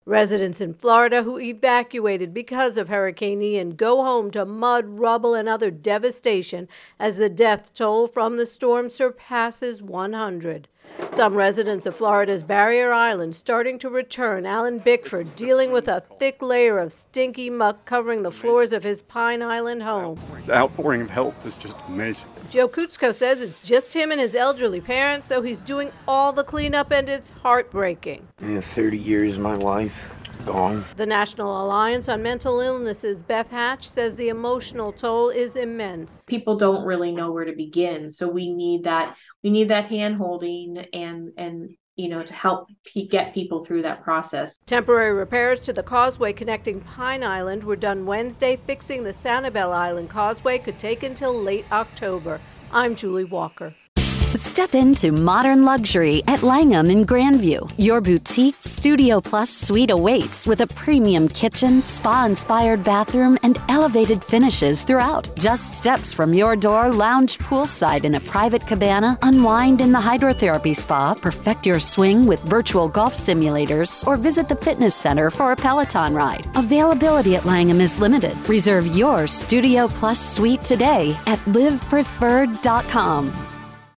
Residents in Florida who evacuated because of Hurricane Ian go home to mud, rubble, and other devastation as the death toll from the storm surpasses 100. Some residents of Florida's Barrier Island starting to return. Alan Bickford dealing with a thick layer of stinky muck covering the floors of his Pine Island home. The outpouring of help is just amazing. Joe Kutsko says it's just him and his elderly parents, so he's doing all the cleanup, and it's heartbreaking. 30 years of my life gone. The National Alliance on Mental Illnesses, Beth Hatch, says the emotional toll is immense. People don't really know where to begin, so we need that hand holding and to help get people through that process. Temporary repairs to the causeway connecting Pine Island were done Wednesday. Fixing the Sanibel Island causeway could take until late October. I'm Julie Walker. Step into modern luxury at Langham in Grandview. Your boutique Studio Plus suite awaits with a premium kitchen, spa-inspired bathroom, and elevated finishes throughout. Just steps from your door, lounge poolside in a private cabana, unwind in the hydrotherapy spa, perfect your swing with virtual golf simulators, or visit the fitness center for a Peloton ride. Availability at Langham is limited. Reserve your Studio Plus suite today at livepreferred.com.